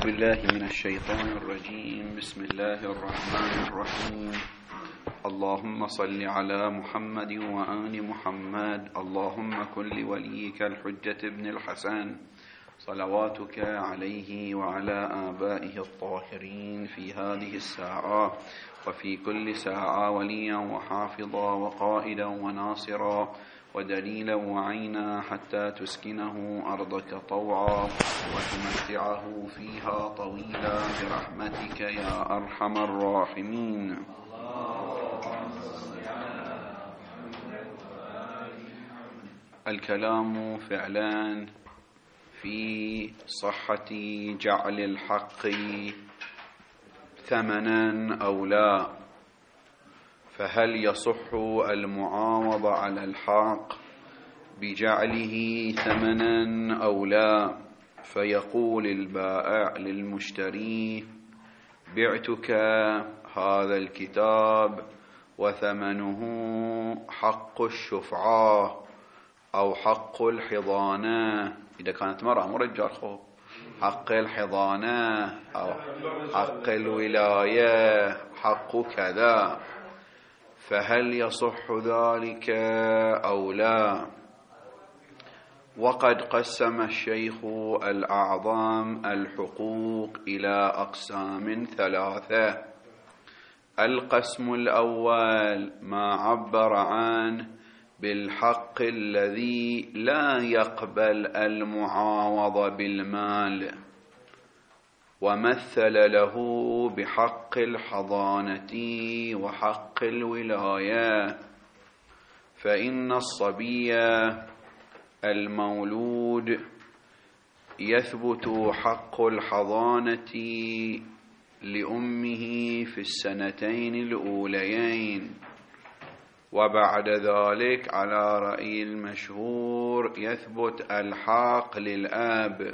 بالله من الشيطان الرجيم. بسم الله الرحمن الرحيم. اللهم صل على محمد وآل محمد. اللهم كن لوليك الحجة ابن الحسن صلواتك عليه وعلى آبائه الطاهرين في هذه الساعة وفي كل ساعة وليا وحافظا وقائدا وناصرا ودليلا وعينا حتى تسكنه أرضك طوعا وتمتعه فيها طويلا برحمتك يا أرحم الراحمين. الكلام فعلا في صحة جعل الحق ثمنا أو لا، فهل يصح المعاوضة على الحق بجعله ثمنا أو لا؟ فيقول البائع للمشتري: بعتك هذا الكتاب وثمنه حق الشفعة أو حق الحضانة، إذا كانت مرأة مو رجال، حق الحضانة أو حق الولاية حق كذا، فهل يصح ذلك أو لا؟ وقد قسم الشيخ الأعظم الحقوق إلى أقسام ثلاثة. القسم الأول ما عبر عنه بالحق الذي لا يقبل المعاوضة بالمال، ومثل له بحق الحضانة وحق الولاية. فإن الصبي المولود يثبت حق الحضانة لأمه في السنتين الأوليين، وبعد ذلك على رأي المشهور يثبت الحق للأب.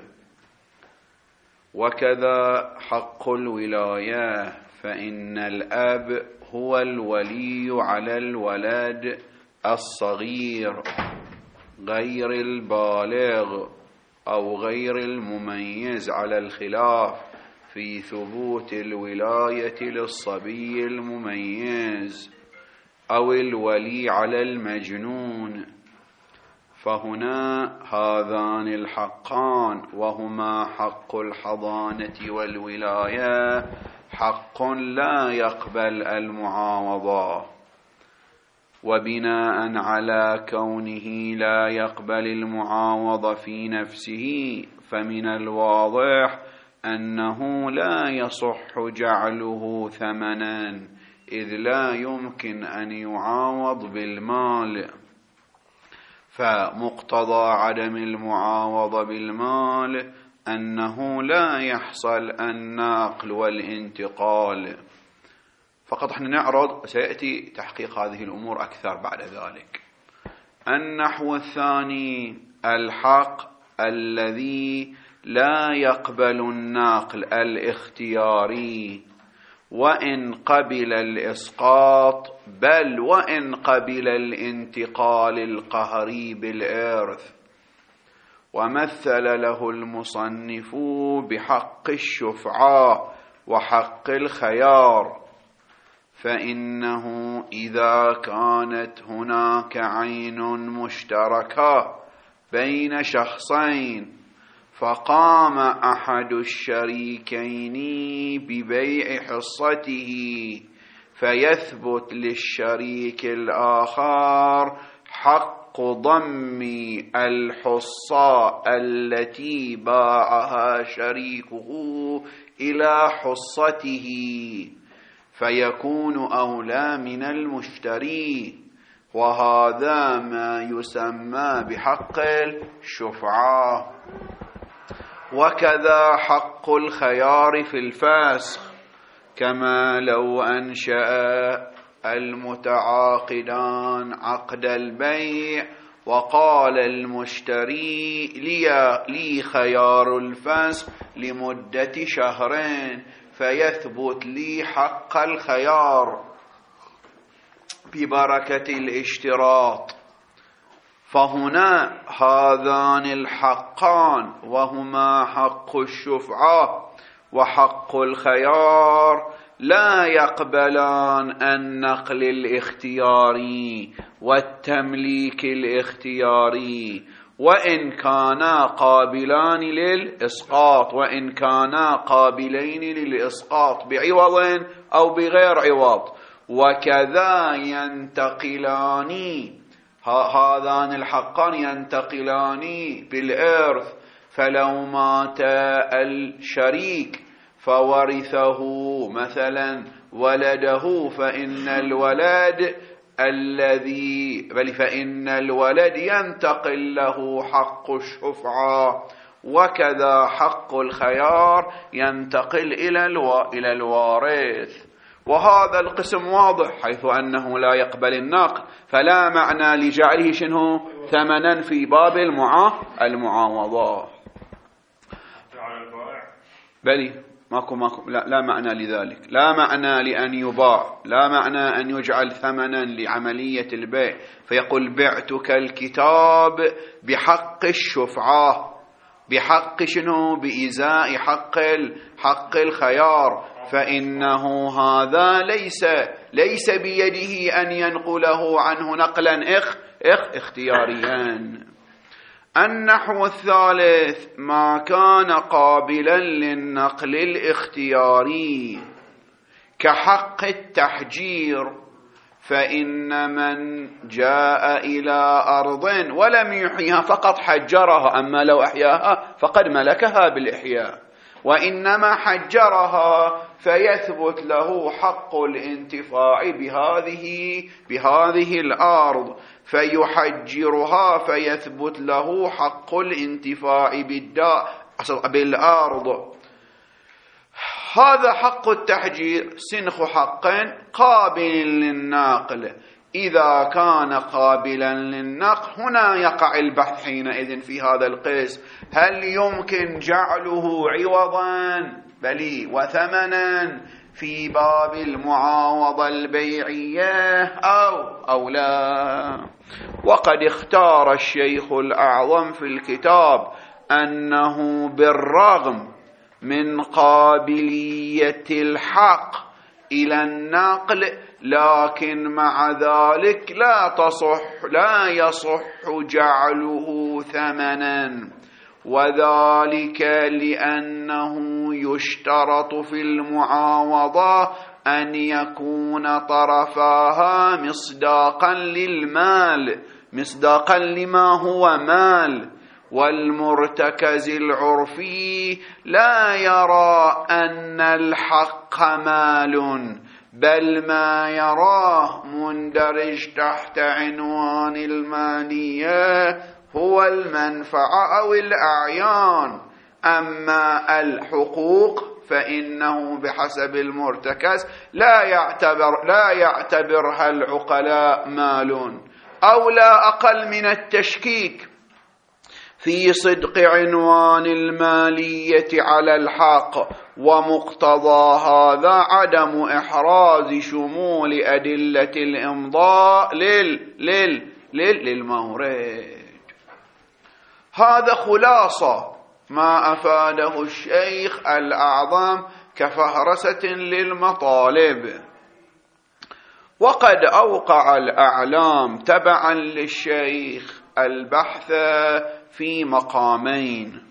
وكذا حق الولاية، فإن الأب هو الولي على الولد الصغير غير البالغ أو غير المميز، على الخلاف في ثبوت الولاية للصبي المميز أو الولي على المجنون. فهنا هذان الحقان وهما حق الحضانة والولاية حق لا يقبل المعاوضة، وبناء على كونه لا يقبل المعاوضة في نفسه فمن الواضح أنه لا يصح جعله ثمنا، إذ لا يمكن أن يعاوض بالمال. فمقتضى عدم المعاوضة بالمال أنه لا يحصل النقل والانتقال. فقط احنا نعرض، سيأتي تحقيق هذه الأمور أكثر بعد ذلك. النحو الثاني الحق الذي لا يقبل النقل الاختياري، وإن قبل الإسقاط بل وإن قبل الانتقال القهري بالإرث. ومثل له المصنف بحق الشفعة وحق الخيار، فإنه إذا كانت هناك عين مشتركة بين شخصين فقام أحد الشريكين ببيع حصته، فيثبت للشريك الآخر حق ضم الحصة التي باعها شريكه إلى حصته، فيكون أولى من المشتري، وهذا ما يسمى بحق الشفعة. وكذا حق الخيار في الفسخ، كما لو أنشأ المتعاقدان عقد البيع وقال المشتري لي خيار الفسخ لمدة شهرين، فيثبت لي حق الخيار ببركة الاشتراط. فهنا هذان الحقان وهما حق الشفعة وحق الخيار لا يقبلان النقل الاختياري والتمليك الاختياري، وإن كانا قابلان للإسقاط، وإن كانا قابلين للإسقاط بعوض أو بغير عوض. وكذا ينتقلان، هذان الحقان ينتقلان بالإرث. فلو مات الشريك فورثه مثلا ولده، فإن الولد ينتقل له حق الشفعة، وكذا حق الخيار ينتقل إلى الوارث. وهذا القسم واضح، حيث أنه لا يقبل النقل، فلا معنى لجعله شنو ثمنا في باب المعاوضة. بلي ماكو لا معنى لذلك، لا معنى لأن يباع، لا معنى أن يجعل ثمنا لعملية البيع، فيقول بعتك الكتاب بحق الشفعة، بحق شنو؟ بإزاء حق الخيار، فإنه هذا ليس بيده أن ينقله عنه نقلا اختياريا. النحو الثالث ما كان قابلا للنقل الاختياري كحق التحجير، فإن من جاء إلى أرض ولم يحيها فقط حجرها، أما لو أحياها فقد ملكها بالإحياء، وإنما حجرها فيثبت له حق الانتفاع بهذه الأرض، فيحجرها فيثبت له حق الانتفاع بالأرض. هذا حق التحجير سنخ حق قابل للنقل. إذا كان قابلا للنقل هنا يقع البحث حينئذ في هذا القسم، هل يمكن جعله عوضا بلي وثمنا في باب المعاوضة البيعية أو لا؟ وقد اختار الشيخ الأعظم في الكتاب أنه بالرغم من قابلية الحق إلى النقل، لكن مع ذلك لا يصح جعله ثمنا، وذلك لأنه يشترط في المعاوضة أن يكون طرفاها مصداقا لما هو مال، والمرتكز العرفي لا يرى أن الحق مال، بل ما يراه مندرج تحت عنوان المالية هو المنفعة أو الأعيان. أما الحقوق فإنه بحسب المرتكز لا يعتبرها العقلاء مال، أو لا أقل من التشكيك في صدق عنوان المالية على الحق، ومقتضى هذا عدم إحراز شمول أدلة الإمضاء للمورد. هذا خلاصة ما أفاده الشيخ الأعظم كفهرسة للمطالب. وقد أوقع الأعلام تبعا للشيخ البحث في مقامين.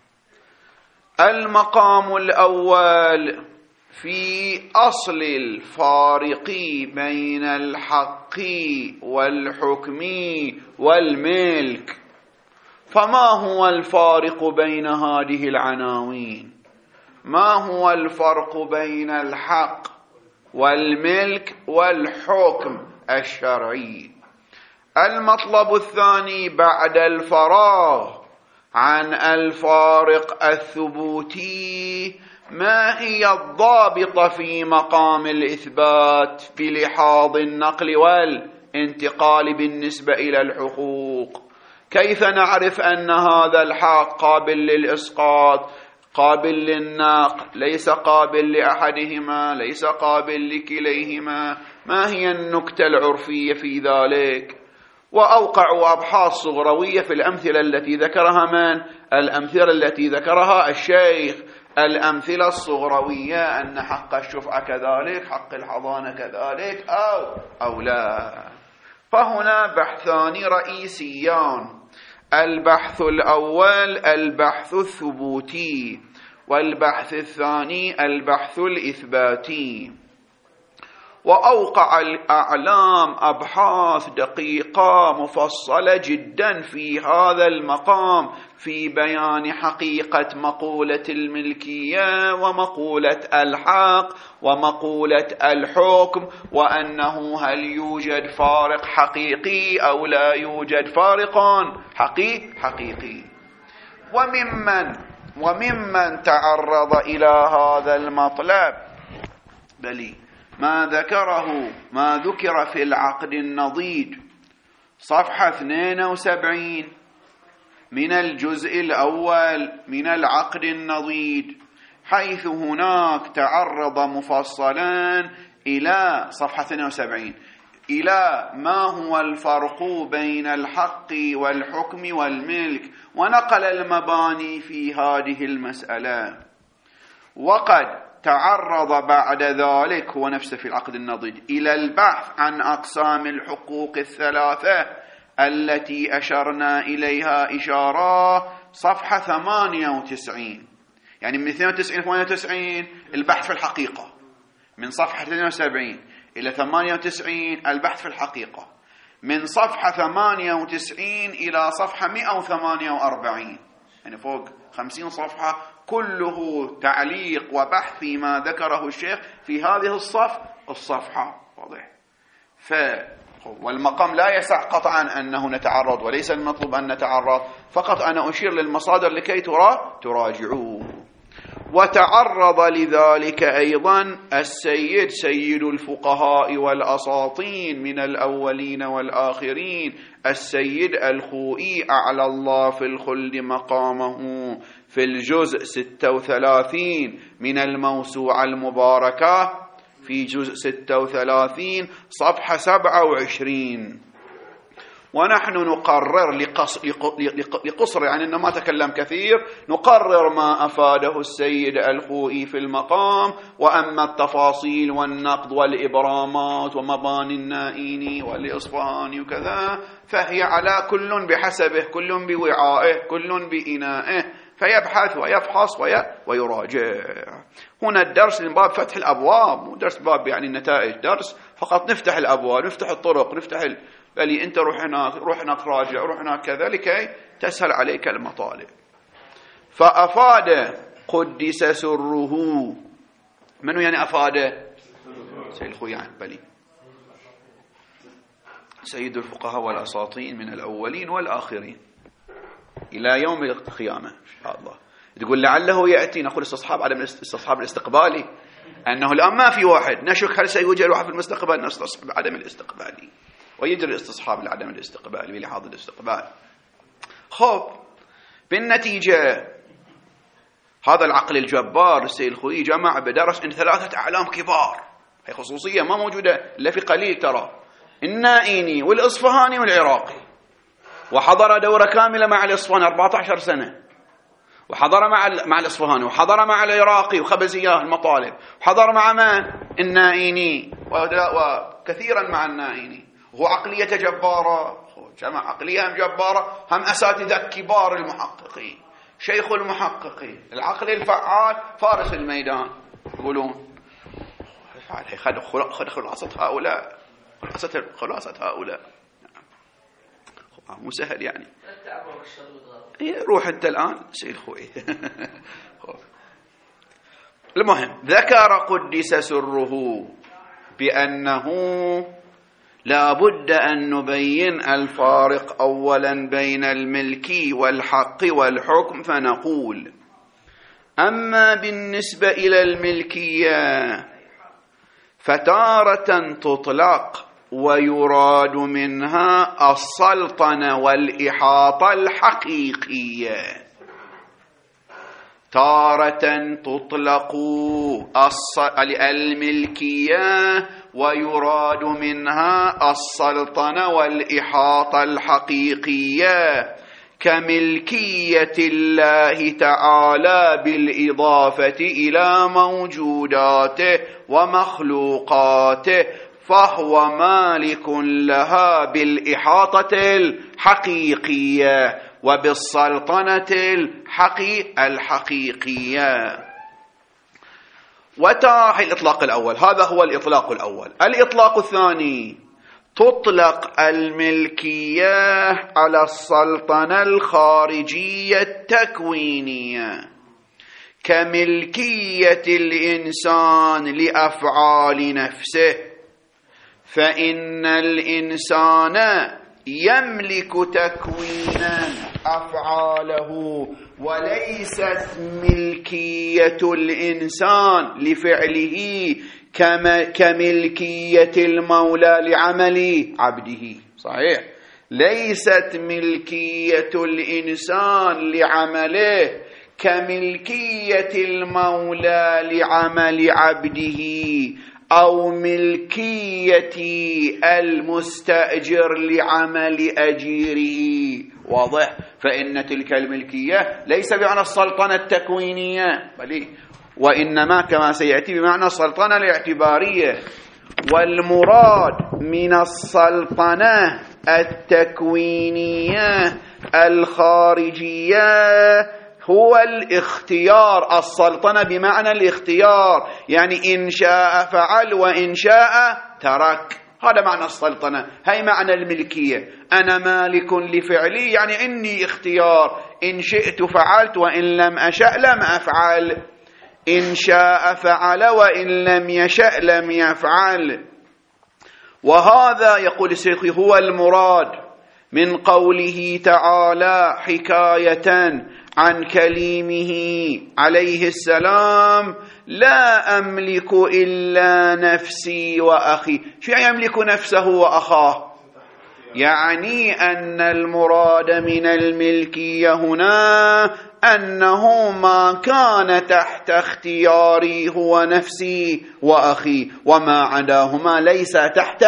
المقام الأول في أصل الفارق بين الحق والحكم والملك. فما هو الفارق بين هذه العناوين؟ ما هو الفرق بين الحق والملك والحكم الشرعي؟ المطلب الثاني بعد الفراغ عن الفارق الثبوتي، ما هي الضابطة في مقام الإثبات بلحاظ النقل والانتقال بالنسبة إلى الحقوق؟ كيف نعرف أن هذا الحق قابل للإسقاط، قابل للنقل، ليس قابل لأحدهما، ليس قابل لكليهما؟ ما هي النكتة العرفية في ذلك؟ وأوقعوا أبحاث صغروية في الأمثلة التي ذكرها الأمثلة التي ذكرها الشيخ الأمثلة الصغروية أن حق الشفعة كذلك، حق الحضانة كذلك أو لا. فهنا بحثان رئيسيان: البحث الأول البحث الثبوتي، والبحث الثاني البحث الإثباتي. وأوقع الأعلام أبحاث دقيقة مفصلة جدا في هذا المقام في بيان حقيقة مقولة الملكية ومقولة الحق ومقولة الحكم، وأنه هل يوجد فارق حقيقي أو لا يوجد فارق حقيقي. وممن تعرض إلى هذا المطلب ما ذكر في العقد النضيد صفحة 72 من الجزء الأول من العقد النضيد، حيث هناك تعرض مفصلا إلى صفحة 72 إلى ما هو الفرق بين الحق والحكم والملك، ونقل المباني في هذه المسألة. وقد تعرض بعد ذلك هو نفسه في العقد النضيد إلى البحث عن أقسام الحقوق الثلاثة التي أشرنا إليها إشارة صفحة 98. يعني من 92 98 البحث في الحقيقة، من صفحة 72 إلى 98 البحث في الحقيقة، من صفحة 98 إلى صفحة 148، يعني فوق 50 صفحة كله تعليق وبحث فيما ذكره الشيخ في هذه الصفحة. واضح؟ والمقام لا يسع قطعا أنه نتعرض، وليس المطلوب أن نتعرض، فقط أنا أشير للمصادر لكي تراجعوه. وتعرض لذلك أيضا السيد سيد الفقهاء والأساطين من الأولين والآخرين السيد الخوئي أعلى الله في الخلد مقامه في الجزء 36 من الموسوعة المباركة، في جزء 36 صفحة 27. ونحن نقرر لقصر، يعني أنه ما تكلم كثير، نقرر ما أفاده السيد الخوئي في المقام. وأما التفاصيل والنقد والإبرامات ومباني النائيني والإصفهاني وكذا فهي على كل بحسبه، كل بوعائه، كل بإنائه، فيبحث ويفحص ويراجع. هنا الدرس من باب فتح الأبواب، مو درس باب يعني النتائج، درس فقط نفتح الأبواب، نفتح الطرق، بل أنت روح هناك راجع، روح هناك كذا، لكي تسهل عليك المطالب. فأفاد قدس سره، منو يعني أفاد؟ سيد الخوئي بلي، سيد الفقهاء والأساطين من الأولين والآخرين إلى يوم القيامة إن شاء الله. تقول لعله يأتي، نقول استصحاب عدم الاستصحاب الاستقبالي، أنه الآن ما في واحد نشك هل سيوجد واحد في المستقبل، نستصحب عدم الاستقبالي، ويجري الاستصحاب لعدم الاستقبال بلحاظ الاستقبال. خب بالنتيجة هذا العقل الجبار السيد الخوئي جمع بدرس إن 3 أعلام كبار، هي خصوصية ما موجودة إلا في قليل، ترى النائيني والإصفهاني والعراقي، وحضر دورة كاملة مع الإصفهاني 14 سنة، وحضر مع الإصفهاني، وحضر مع العراقي وخبز إياه المطالب، وحضر مع من؟ النائيني، وكثيرا مع النائيني. هو عقلية جبارة، جمع عقلية هم جبارة، هم أساتذة كبار المحققين، شيخ المحققين، العقل الفعال، فارس الميدان يقولون. خذ خلاصة هؤلاء، خلاصة هؤلاء مو سهل يعني. روح أنت الآن سيد الخوئي. المهم ذكر قدس سره بأنه لا بد أن نبين الفارق أولا بين الملكي والحق والحكم، فنقول: أما بالنسبة إلى الملكية فتارة تطلق ويراد منها السلطنة والإحاطة الحقيقية، تارة تطلق الملكية ويراد منها السلطنة والإحاطة الحقيقية، كملكية الله تعالى بالإضافة إلى موجوداته ومخلوقاته، فهو مالك لها بالإحاطة الحقيقية وبالسلطنة الحقيقية. وتاح الإطلاق الأول، هذا هو الإطلاق الأول. الإطلاق الثاني: تطلق الملكية على السلطنة الخارجية التكوينية كملكية الإنسان لأفعال نفسه، فإن الإنسان يملك تكوينا أفعاله، وليست ملكية الإنسان لفعله كملكية المولى لعمل عبده. صحيح، ليست ملكية الإنسان لعمله كملكية المولى لعمل عبده أو ملكية المستأجر لعمل أجيره. واضح؟ فإن تلك الملكية ليس بمعنى السلطنة التكوينية، بل وإنما كما سيأتي بمعنى السلطنة الاعتبارية. والمراد من السلطنة التكوينية الخارجية هو الاختيار. السلطنة بمعنى الاختيار، يعني إن شاء فعل وإن شاء ترك، هذا معنى السلطنة. هي معنى الملكية، أنا مالك لفعلي، يعني عندي اختيار، إن شئت فعلت وإن لم أشأ لم أفعل، إن شاء فعل وإن لم يشأ لم يفعل. وهذا يقول الشيخ هو المراد من قوله تعالى حكاية عن كليمه عليه السلام: لا أملك إلا نفسي وأخي. شو يملك نفسه وأخاه؟ يعني أن المراد من الملكية هنا أنه ما كان تحت اختياري هو نفسي وأخي، وما عداهما ليس تحت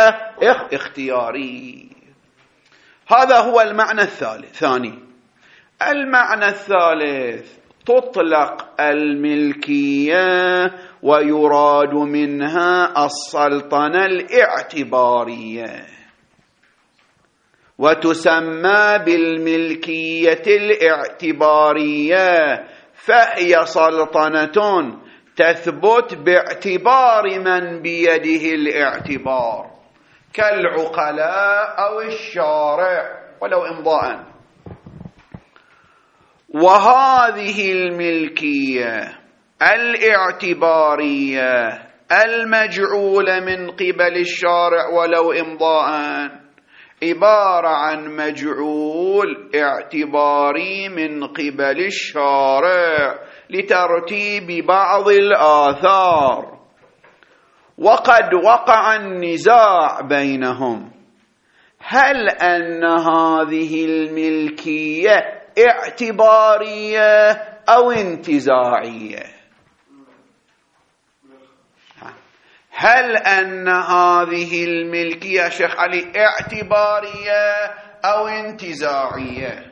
اختياري. هذا هو المعنى الثاني. المعنى الثالث: تطلق الملكية ويراد منها السلطنة الاعتبارية، وتسمى بالملكية الاعتبارية، فهي سلطنة تثبت باعتبار من بيده الاعتبار كالعقلاء أو الشارع ولو إمضاء. وهذه الملكية الاعتبارية المجعولة من قبل الشارع ولو إمضاء عبارة عن مجعول اعتباري من قبل الشارع لترتيب بعض الآثار، وقد وقع النزاع بينهم هل أن هذه الملكية اعتبارية أو انتزاعية. هل أن هذه الملكية شيخ علي اعتبارية أو انتزاعية؟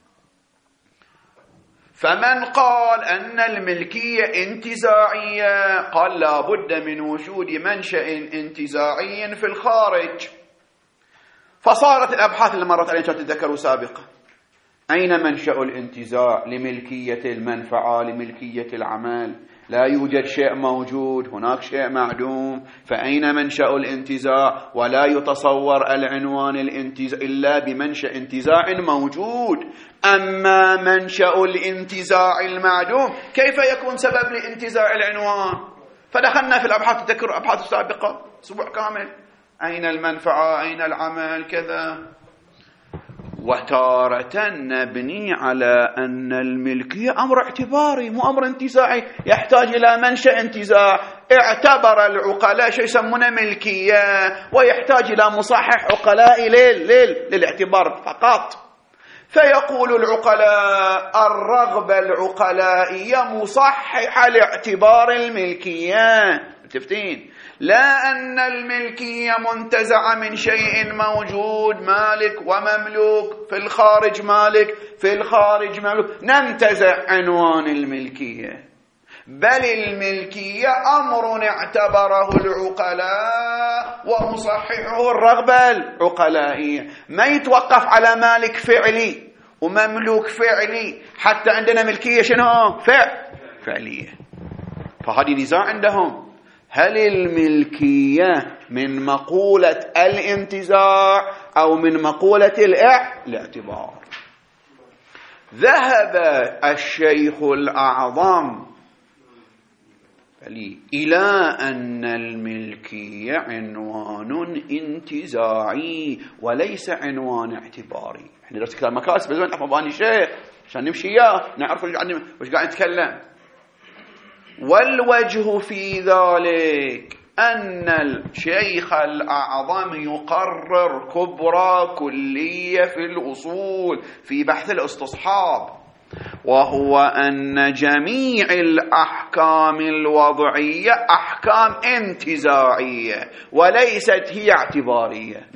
فمن قال أن الملكية انتزاعية قال لا بد من وجود منشأ انتزاعي في الخارج. فصارت الأبحاث اللي مرت علينا تتذكروا سابقا، أين منشأ الانتزاع لملكية المنفعة لملكية العمل؟ لا يوجد شيء موجود، هناك شيء معدوم، فأين منشأ الانتزاع؟ ولا يتصور العنوان الانتزاع إلا بمنشأ انتزاع موجود. أما منشأ الانتزاع المعدوم كيف يكون سبب لانتزاع العنوان؟ فدخلنا في الأبحاث، تذكر الأبحاث السابقة أسبوع كامل، أين المنفعة أين العمل كذا. وتارة نبني على أن الملكية أمر اعتباري مو أمر انتزاعي يحتاج إلى منشأ انتزاع. اعتبر العقلاء شيء يسمونه ملكية، ويحتاج إلى مصحح عقلائي للاعتبار فقط. فيقول العقلاء الرغبة العقلائية مصححة لاعتبار الملكية، متفقين؟ لا أن الملكية منتزعة من شيء موجود، مالك ومملوك، في الخارج مالك في الخارج مملوك، ننتزع عنوان الملكية، بل الملكية أمر اعتبره العقلاء ومصححه الرغبة العقلائية، ما يتوقف على مالك فعلي ومملوك فعلي، حتى عندنا ملكية شنو؟ فعلية. فهذه نزاع عندهم، هل الملكية من مقولة الانتزاع أو من مقولة الاعتبار؟ ذهب الشيخ الأعظم إلى أن الملكية عنوان انتزاعي وليس عنوان اعتباري. احنا درس كلام مكاسب لازم نعرف مباني الشيخ عشان نمشي اياه، نعرف وش قاعد نتكلم. والوجه في ذلك أن الشيخ الأعظم يقرر كبرى كلية في الأصول في بحث الاستصحاب، وهو أن جميع الأحكام الوضعية أحكام انتزاعية وليست هي اعتبارية،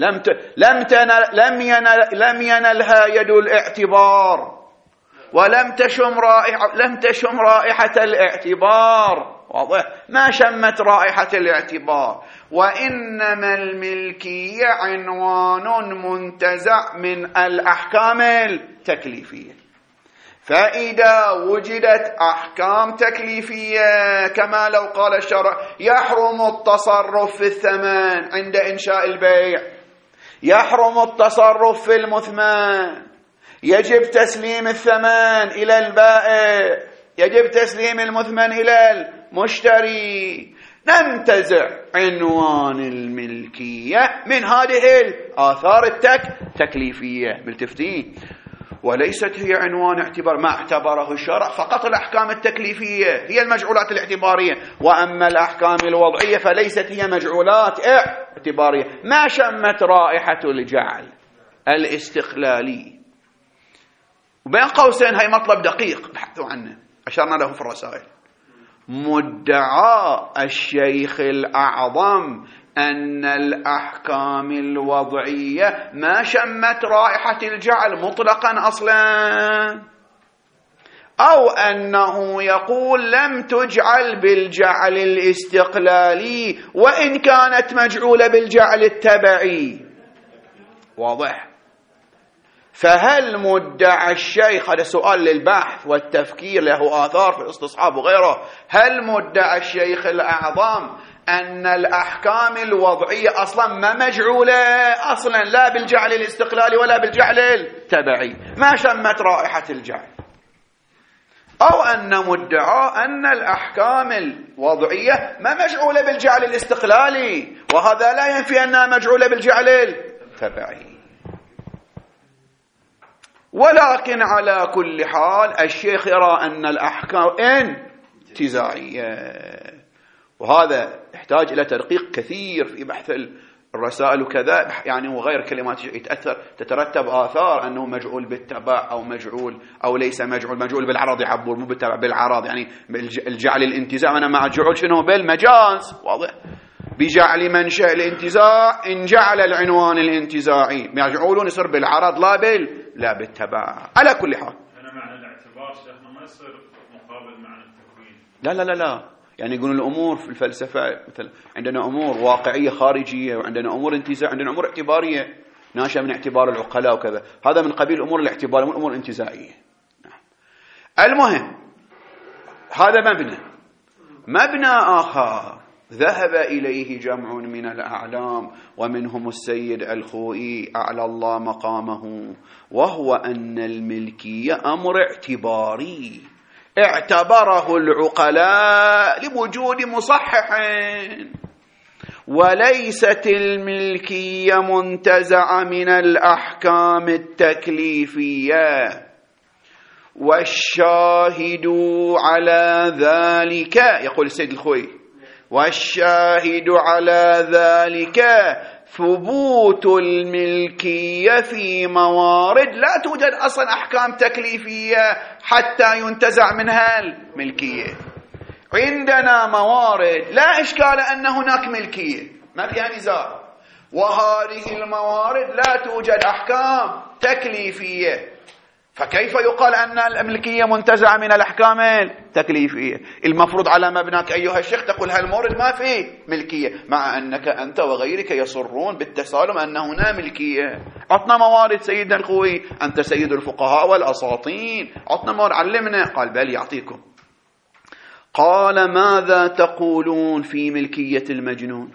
لم ينلها يد الاعتبار ولم تشم رائحة الاعتبار، واضح؟ ما شمت رائحة الاعتبار، وإنما الملكية عنوان منتزع من الأحكام التكليفية. فإذا وجدت أحكام تكليفية كما لو قال الشرع يحرم التصرف في الثمن عند إنشاء البيع، يحرم التصرف في المثمن، يجب تسليم الثمن إلى البائع، يجب تسليم المثمن إلى المشتري، ننتزع عنوان الملكية من هذه الآثار التكليفية، ملتفتين؟ وليست هي عنوان اعتبار، ما اعتبره الشرع فقط الأحكام التكليفية هي المجعولات الاعتبارية، وأما الأحكام الوضعية فليست هي مجعولات اعتبارية، ما شمت رائحة الجعل الاستقلالي. وبين قوسين هاي مطلب دقيق بحثوا عنه أشرنا له في الرسائل. مدعى الشيخ الأعظم أن الأحكام الوضعية ما شمت رائحة الجعل مطلقا أصلا، أو أنه يقول لم تجعل بالجعل الاستقلالي وإن كانت مجعولة بالجعل التبعي، واضح؟ فهل مدعى الشيخ، هذا سؤال للبحث والتفكير له آثار في الاستصحاب وغيره، هل مدعى الشيخ الأعظم أن الأحكام الوضعية أصلا ما مجعولة أصلا لا بالجعل الاستقلالي ولا بالجعل التبعي، ما شمت رائحة الجعل، أو أن مدعى أن الأحكام الوضعية ما مجعولة بالجعل الاستقلالي وهذا لا ينفي أنها مجعولة بالجعل التبعي؟ ولكن على كل حال الشيخ يرى أن الأحكام انتزاعية، وهذا يحتاج إلى تدقيق كثير في بحث الرسائل وكذا، يعني وغير كلمات تترتب آثار أنه مجعول بالتبع أو مجعول أو ليس مجعول بالعرض يعبر مو بالتبع بالعرض، يعني الجعل الانتزاع أنا مع الجعول شنو بالمجاز، واضح؟ بجعل منشأ الانتزاع إن جعل العنوان الانتزاعي مجعول يصير بالعرض لا بالتبع. على كل حال أنا معنى الاعتبار شيخنا ما يصير مقابل معنى التكوين. لا يعني يقولون الأمور في الفلسفة مثلا عندنا أمور واقعية خارجية وعندنا أمور انتزاع، عندنا أمور اعتبارية ناشئة من اعتبار العقلاء وكذا، هذا من قبيل الأمور الاعتبارية والأمور الانتزاعية. المهم هذا مبنى آخر ذهب إليه جمع من الأعلام ومنهم السيد الخوئي أعلى الله مقامه، وهو أن الملكية أمر اعتباري اعتبره العقلاء لوجود مصحح، وليست الملكية منتزعة من الأحكام التكليفية. والشاهد على ذلك، يقول السيد الخوئي، والشاهد على ذلك ثبوت الملكية في موارد لا توجد أصلا أحكام تكليفية حتى ينتزع منها الملكية. عندنا موارد لا إشكال أن هناك ملكية، ما فيها نزاع، وهذه الموارد لا توجد أحكام تكليفية، فكيف يقال أن الملكية منتزعة من الأحكام التكليفية؟ المفروض على مبناك أيها الشيخ تقول هالمورد ما فيه ملكية، مع أنك أنت وغيرك يصرون بالتسالم أن هنا ملكية. عطنا موارد سيدنا الخوئي، أنت سيد الفقهاء والأساطين، عطنا موارد علمنا. قال بل يعطيكم. قال ماذا تقولون في ملكية المجنون؟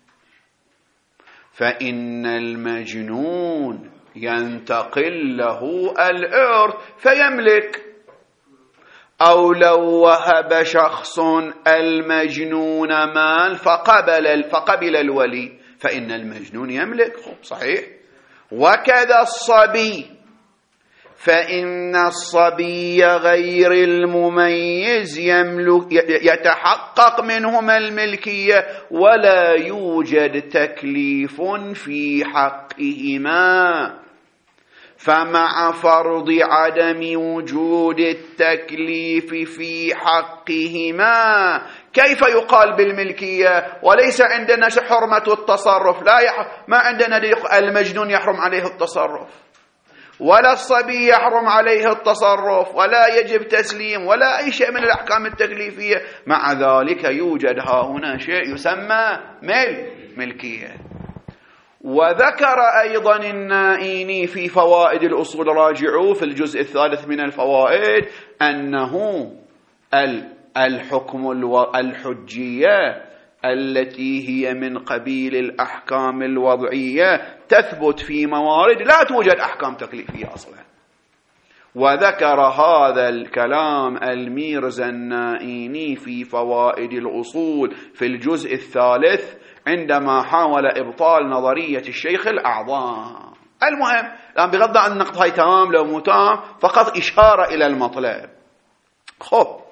فإن المجنون ينتقل له الإرث فيملك، أو لو وهب شخص المجنون مال فقبل الولي فإن المجنون يملك. صحيح. وكذا الصبي، فإن الصبي غير المميز يتحقق منهما الملكية ولا يوجد تكليف في حقهما، فمع فرض عدم وجود التكليف في حقهما كيف يقال بالملكية وليس عندنا حرمة التصرف؟ ما عندنا المجنون يحرم عليه التصرف، ولا الصبي يحرم عليه التصرف، ولا يجب تسليم، ولا أي شيء من الأحكام التكليفية. مع ذلك يوجد ها هنا شيء يسمى ملكية. وذكر أيضا النائيني في فوائد الأصول، راجعوا في الجزء الثالث من الفوائد، أنه الحكم الحجية التي هي من قبيل الأحكام الوضعية تثبت في موارد لا توجد أحكام تكليفية أصلا. وذكر هذا الكلام الميرزا النائيني في فوائد الأصول في الجزء الثالث عندما حاول إبطال نظرية الشيخ الأعظم. المهم الآن بغض عن النقد هاي تمام لو مو تمام، فقط إشارة إلى المطلب. خب،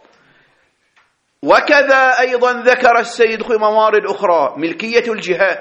وكذا أيضا ذكر السيد في موارد أخرى ملكية الجهة،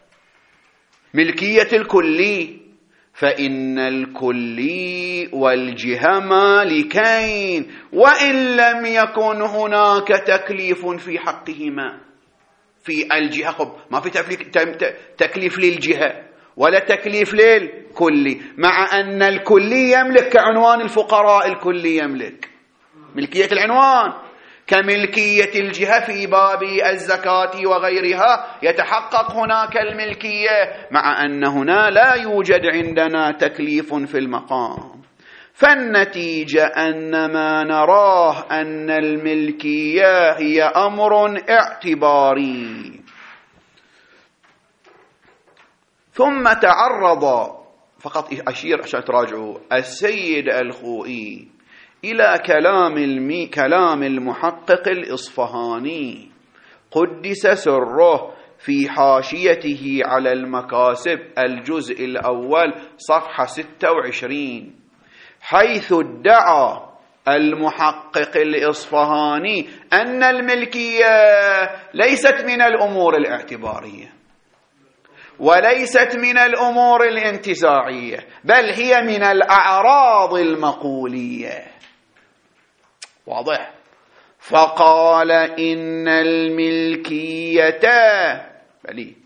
ملكية الكلي، فإن الكلي والجهة مالكين وإن لم يكن هناك تكليف في حقهما. في الجهة خب ما في تكليف للجهة ولا تكليف للكلي، مع أن الكلي يملك كعنوان الفقراء، الكلي يملك ملكية العنوان كملكية الجهة في باب الزكاة وغيرها، يتحقق هناك الملكية، مع أن هنا لا يوجد عندنا تكليف في المقام. فالنتيجة أن ما نراه أن الملكية هي أمر اعتباري. ثم تعرض، فقط أشير عشان تراجعوا، السيد الخوئي إلى كلام المحقق الإصفهاني قدس سره في حاشيته على المكاسب الجزء الأول صفحة 26، حيث ادعى المحقق الإصفهاني أن الملكية ليست من الأمور الاعتبارية وليست من الأمور الانتزاعية، بل هي من الأعراض المقولية. واضح؟ فقال إن الملكية بلي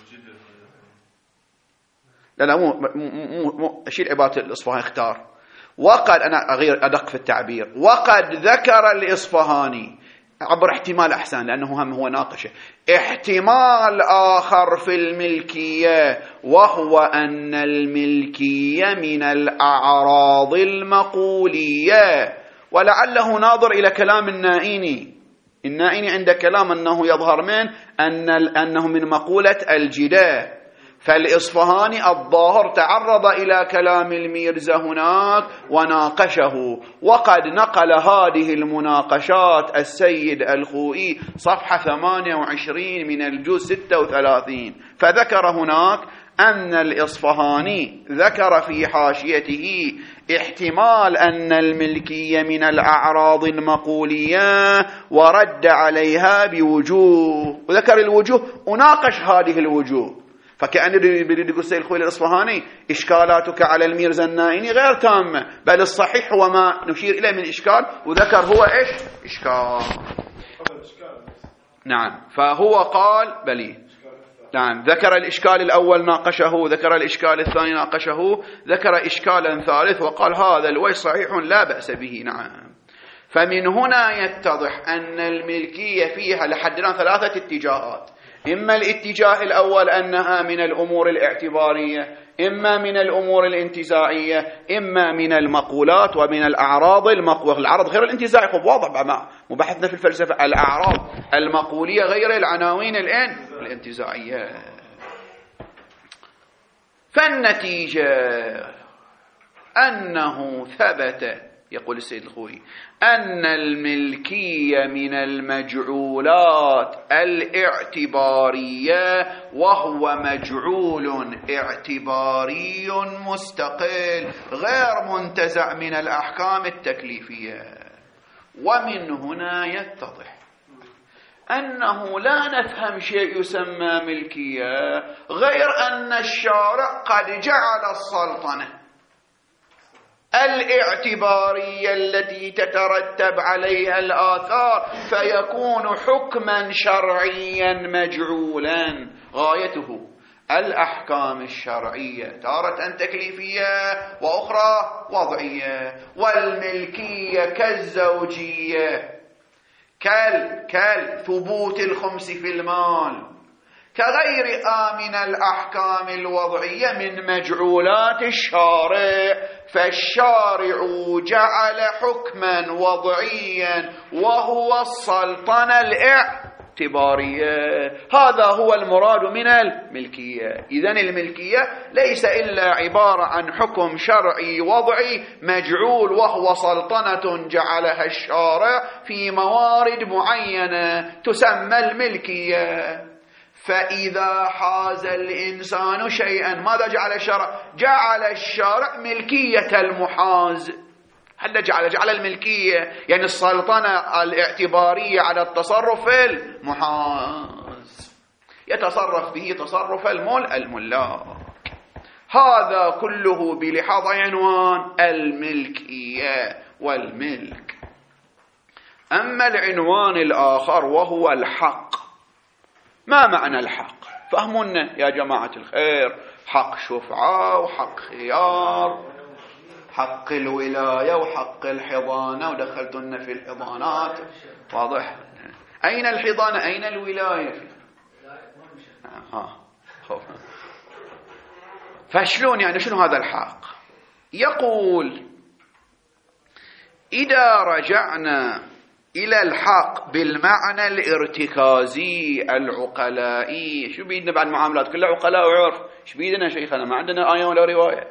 لا مو أشيل عبارة الإصفهاني اختار، وقد أنا أغير أدق في التعبير، وقد ذكر الإصفهاني عبر احتمال أحسن لأنه هم هو ناقشه احتمال آخر في الملكية، وهو أن الملكية من الأعراض المقولية. ولعله ناظر إلى كلام النائيني عند كلام أنه يظهر من أنه من مقولة الجداء، فالإصفهاني الظاهر تعرض إلى كلام الميرزا هناك وناقشه، وقد نقل هذه المناقشات السيد الخوئي صفحة 28 من الجزء 36، فذكر هناك أن الإصفهاني ذكر في حاشيته احتمال أن الملكية من الأعراض المقولية ورد عليها بوجوه، وذكر الوجوه وناقش هذه الوجوه. فكأن يريد يقول السيد الخوئي الإصفهاني إشكالاتك على الميرزا النائيني غير تامة، بل الصحيح هو ما نشير إليه من إشكال، وذكر هو إيش إشكال. نعم. فهو قال بلي نعم، ذكر الإشكال الأول ناقشه، ذكر الإشكال الثاني ناقشه، ذكر إشكالا ثالث وقال هذا الوجه صحيح لا بأس به. نعم. فمن هنا يتضح أن الملكية فيها لحد الآن 3 اتجاهات. إما الاتجاه الأول أنها من الأمور الاعتبارية، إما من الأمور الانتزاعية، إما من المقولات ومن الأعراض المقولة. العرض غير الانتزاعي، خب واضح مباحثنا في الفلسفة، الأعراض المقولية غير العناوين الانتزاعية. فالنتيجة أنه ثبت، يقول السيد الخوئي، أن الملكية من المجعولات الاعتبارية، وهو مجعول اعتباري مستقل غير منتزع من الأحكام التكليفية. ومن هنا يتضح أنه لا نفهم شيء يسمى ملكية غير أن الشارع قد جعل السلطنة الاعتبارية التي تترتب عليها الآثار فيكون حكما شرعيا مجعولا. غايته الأحكام الشرعية تارة تكليفية وأخرى وضعية، والملكية كالزوجية كالثبوت الخمس في المال كغير من الأحكام الوضعية من مجعولات الشارع. فالشارع جعل حكما وضعيا وهو السلطنة الاعتبارية. هذا هو المراد من الملكية. إذن الملكية ليس إلا عبارة عن حكم شرعي وضعي مجعول، وهو سلطنة جعلها الشارع في موارد معينة تسمى الملكية. فإذا حاز الإنسان شيئا ماذا جعل الشرع؟ جعل الشرع ملكية المحاز. هل جعل الملكية يعني السلطنة الاعتبارية على التصرف في المحاز، يتصرف به تصرف الملاك. هذا كله بلحاظ عنوان الملكية والملك. أما العنوان الآخر وهو الحق، ما معنى الحق؟ فهمونا يا جماعة الخير. حق شفعة وحق خيار، حق الولاية وحق الحضانة، ودخلتنا في الحضانات. واضح؟ أين الحضانة؟ أين الولاية؟ فشلون يعني شنو هذا الحق؟ يقول إذا رجعنا إلى الحق بالمعنى الارتكازي العقلائي، شو بيدنا بعد معاملات كلها عقلاء وعرف؟ شو بيدنا شيخنا؟ ما عندنا آية ولا رواية.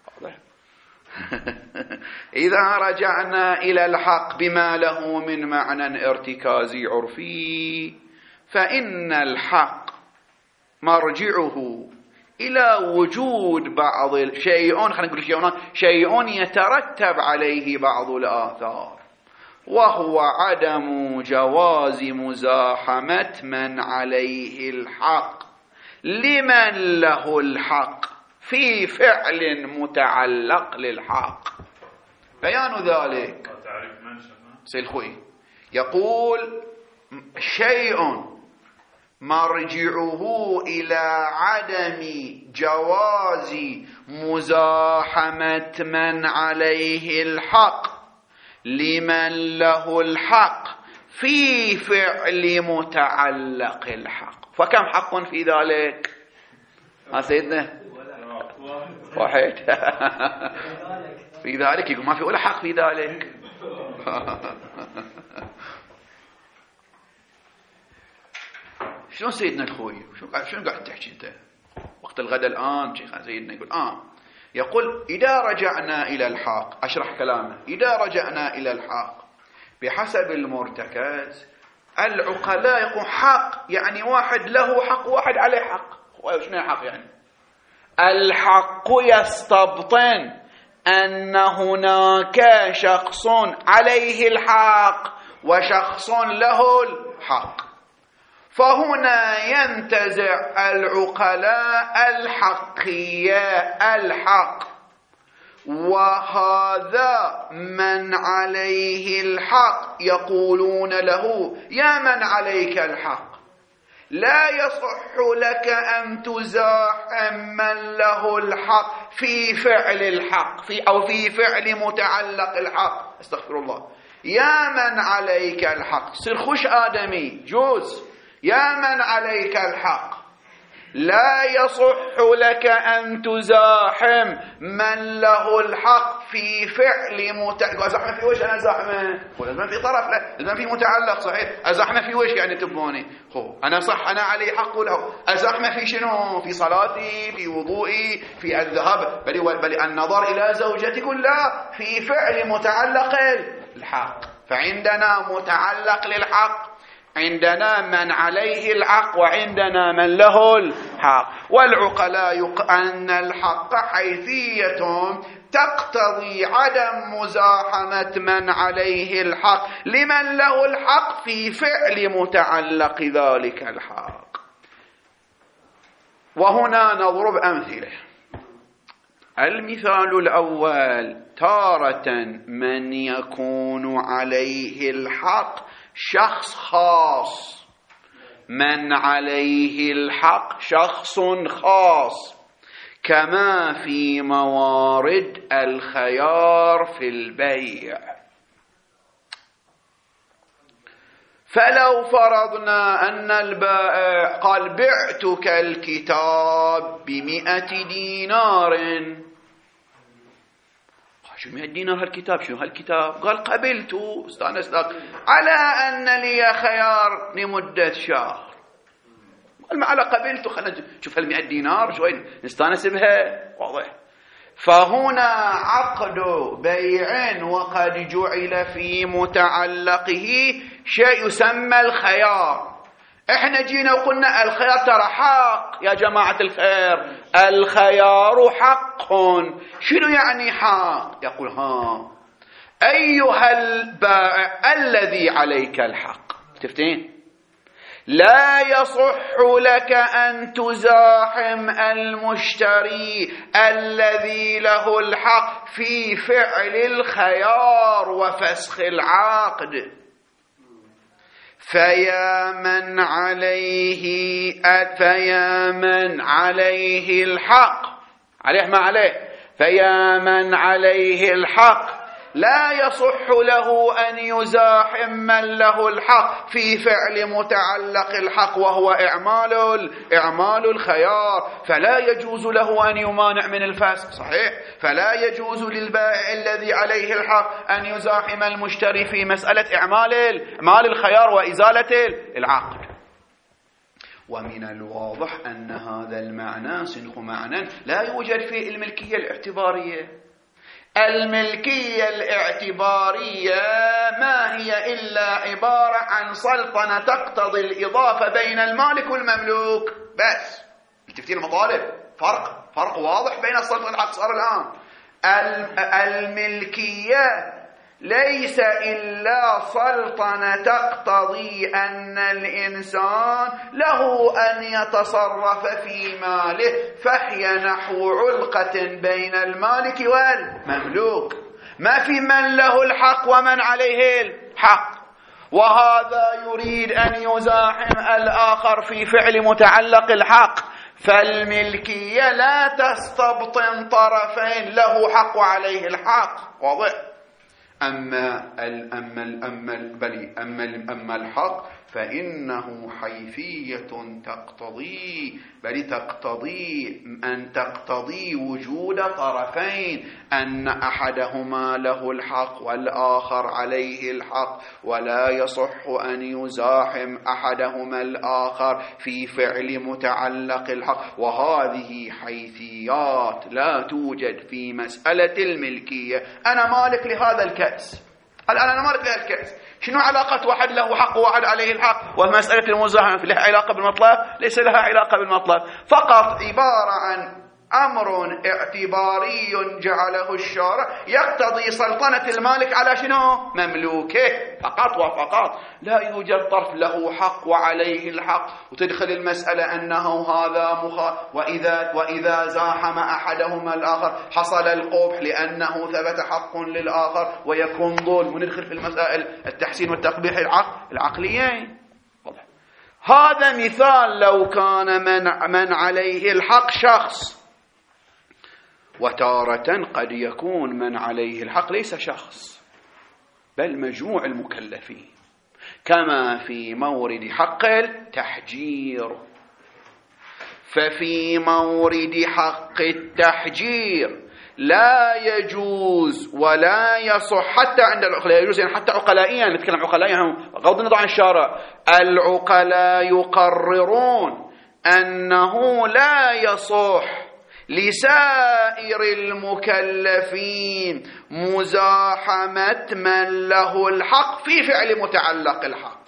إذا رجعنا إلى الحق بما له من معنى ارتكازي عرفي، فإن الحق مرجعه إلى وجود بعض شيء يترتب عليه بعض الآثار، وهو عدم جواز مزاحمة من عليه الحق لمن له الحق في فعل متعلق للحق. بيان ذلك سيد الخوئي يقول شيء مرجعه إلى عدم جواز مزاحمة من عليه الحق لمن له الحق في فعل متعلق الحق. فكم حق في ذلك؟ ها سيدنا؟ واحد. في ذلك يقول ما في ولا حق في ذلك. شلون سيدنا الخوي؟ شنو قاعد تحكي انت؟ وقت الغداء الآن سيدنا يقول إذا رجعنا إلى الحق، أشرح كلامه، إذا رجعنا إلى الحق بحسب المرتكز العقلاء يقول حق يعني واحد له حق وواحد عليه حق. شنو حق يعني؟ الحق يستبطن أن هناك شخص عليه الحق وشخص له الحق، فهنا ينتزع العقلاء الحقية الحق وهذا من عليه الحق يقولون له يا من عليك الحق لا يصح لك أن تزاحم من له الحق في فعل الحق أو في فعل متعلق الحق. استغفر الله. يا من عليك الحق صير خش آدمي جوز. يا من عليك الحق لا يصح لك أن تزاحم من له الحق في فعل أزحمه في وش أنا أزحمه؟ لازم في طرف، لا لازم في متعلق. صحيح أزحمه في وش يعني تبوني أنا صح أنا علي حق له. أزحمه في شنو؟ في صلاتي، في وضوئي، في الذهاب، بل النظر إلى زوجتي كلها في فعل متعلق الحق. فعندنا متعلق للحق، عندنا من عليه الحق، وعندنا من له الحق. والعقلاء أن الحق حيثية تقتضي عدم مزاحمة من عليه الحق لمن له الحق في فعل متعلق ذلك الحق. وهنا نضرب أمثلة. المثال الأول: تارة من يكون عليه الحق شخص خاص، من عليه الحق شخص خاص، كما في موارد الخيار في البيع. فلو فرضنا أن البائع قال بعتك الكتاب ب100 دينار. شو 100 دينار هالكتاب؟ شو هالكتاب؟ قال قبلت استانست على أن لي خيار لمدة شهر. قال على قبلت، خلنا نشوف هال100 دينار شوي نستانس بها. واضح. فهنا عقد بيع وقد جعل في متعلقه شيء يسمى الخيار. احنا جينا وقلنا الخيار ترى حق يا جماعة الخير، الخيار حق. شنو يعني حق؟ يقول أيها البائع الذي عليك الحق، تفتين لا يصح لك أن تزاحم المشتري الذي له الحق في فعل الخيار وفسخ العقد. فيا من عليه الحق، عليه ما عليه، فيا من عليه الحق لا يصح له أن يزاحم من له الحق في فعل متعلق الحق وهو إعمال الخيار، فلا يجوز له أن يمانع من الفسخ. صحيح. فلا يجوز للبائع الذي عليه الحق أن يزاحم المشتري في مسألة إعمال الخيار وإزالة العقد. ومن الواضح أن هذا المعنى سنخ معنى لا يوجد في الملكية الاعتبارية. الملكية الاعتبارية ما هي إلا عبارة عن سلطنة تقتضي الإضافة بين المالك والمملوك بس. تفتين المطالب فرق واضح بين السلطنة والحق صار الآن. الملكية ليس إلا سلطنة تقتضي أن الإنسان له أن يتصرف في ماله، فهي نحو علقة بين المالك والمملوك، ما في من له الحق ومن عليه الحق. وهذا يريد أن يزاحم الآخر في فعل متعلق الحق، فالملكية لا تستبطن طرفين له حق وعليه الحق. واضح. أما الحق فإنه حيثية تقتضي وجود طرفين، أن أحدهما له الحق والآخر عليه الحق، ولا يصح أن يزاحم أحدهما الآخر في فعل متعلق الحق. وهذه حيثيات لا توجد في مسألة الملكية. أنا مالك لهذا الكأس، الآن أنا مالك لهذا الكأس، شنو علاقة واحد له حق وواحد عليه الحق؟ ومسألة المزاحمة لها علاقة بالمطلب؟ ليس لها علاقة بالمطلب، فقط عبارة عن أمر اعتباري جعله الشارع يقتضي سلطنة المالك على شنو؟ مملوكه فقط وفقط، لا يوجد طرف له حق وعليه الحق وتدخل المسألة أنه هذا وإذا زاحم أحدهما الآخر حصل القبح لأنه ثبت حق للآخر ويكون ظلم، وندخل في المسائل التحسين والتقبيح العقليين. هذا مثال لو كان من عليه الحق شخص، وتارة قد يكون من عليه الحق ليس شخص بل مجموع المكلفين، كما في مورد حق التحجير. ففي مورد حق التحجير لا يجوز ولا يصح حتى عند العقلاء، يجوز يعني حتى عقلائيا، نتكلم عقلائيا غض النظر عن الشارع، العقلاء يقررون أنه لا يصح لسائر المكلفين مزاحمة من له الحق في فعل متعلق الحق.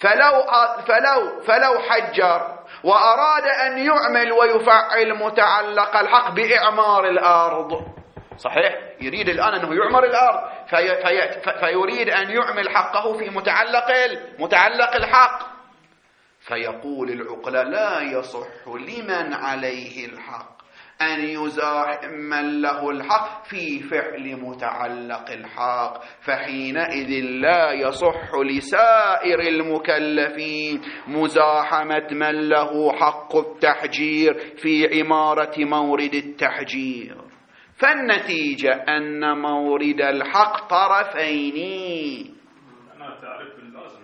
فلو حجر وأراد أن يعمل ويفعل متعلق الحق بإعمار الأرض، صحيح يريد الآن أنه يعمر الأرض فيريد أن يعمل حقه في متعلق الحق، فيقول العقلاء لا يصح لمن عليه الحق أن يزاحم من له الحق في فعل متعلق الحق، فحينئذ لا يصح لسائر المكلفين مزاحمة من له حق التحجير في عمارة مورد التحجير. فالنتيجة أن مورد الحق طرفين. أنا تعرف اللازم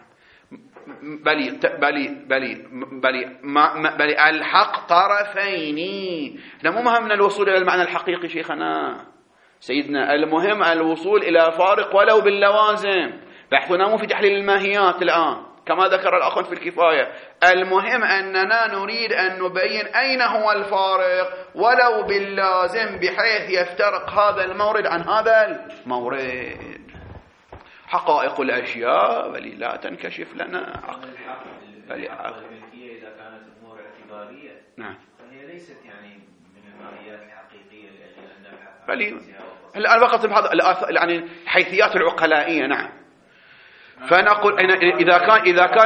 بلي الحق طرفين. مو مهمنا الوصول إلى المعنى الحقيقي شيخنا سيدنا، المهم الوصول إلى فارق ولو باللوازم. بحثنا مو في تحليل الماهيات الآن كما ذكر الأخ في الكفاية، المهم أننا نريد أن نبين أين هو الفارق ولو باللازم بحيث يفترق هذا المورد عن هذا المورد. حقائق الأشياء بل لا تنكشف لنا عقل. الملكية إذا كانت أمور اعتبارية نعم فهي ليست يعني من الماهيات الحقيقية لأن بل الآن فقط يعني حيثيات العقلائية. نعم فنقول إذا كان